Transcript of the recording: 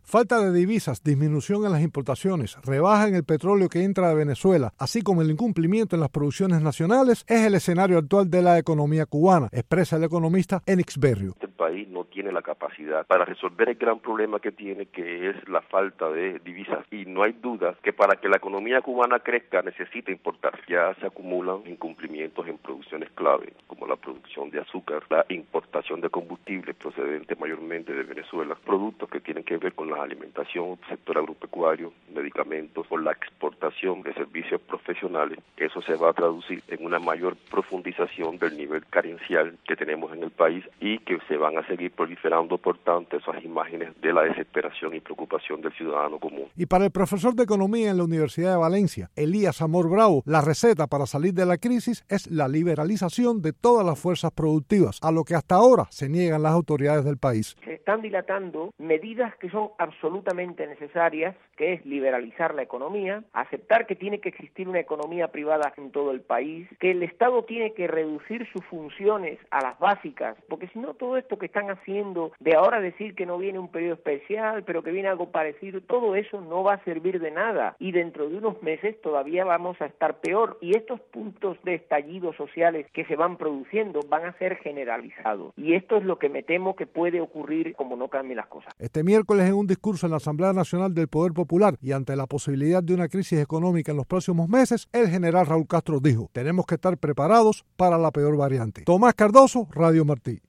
Falta de divisas, disminución en las importaciones, rebaja en el petróleo que entra de Venezuela, así como el incumplimiento en las producciones nacionales, es el escenario actual de la economía cubana, expresa el economista Enix Berrio. El país no tiene la capacidad para resolver el gran problema que tiene, que es la falta de divisas. Y no hay duda que para que la economía cubana crezca necesita importar. Ya se acumulan incumplimientos en producciones clave, como la producción de azúcar, la importación de combustible procedente mayormente de Venezuela, productos que tienen que ver con la alimentación, sector agropecuario, medicamentos, o la exportación de servicios profesionales. Eso se va a traducir en una mayor profundización del nivel carencial que tenemos en el país y que se van a seguir proliferando, por tanto, esas imágenes de la desesperación y preocupación del ciudadano común. Y para el profesor de Economía en la Universidad de Valencia, Elías Amor Bravo, la receta para salir de la crisis es la liberalización de todas las fuerzas productivas, a lo que hasta ahora se niegan las autoridades del país. Se están dilatando medidas que son absolutamente necesarias, que es liberalizar la economía, aceptar que tiene que existir una economía privada en todo el país, que el Estado tiene que reducir sus funciones a las básicas, porque si no todo esto que están haciendo de ahora decir que no viene un periodo especial, pero que viene algo parecido, todo eso no va a servir de nada y dentro de unos meses todavía vamos a estar peor y estos puntos de estallido sociales que se van produciendo van a ser generalizados y esto es lo que me temo que puede ocurrir como no cambien las cosas. Este miércoles en un discurso en la Asamblea Nacional del Poder Popular y ante la posibilidad de una crisis económica en los próximos meses, el general Raúl Castro dijo: tenemos que estar preparados para la peor variante. Tomás Cardoso, Radio Martí.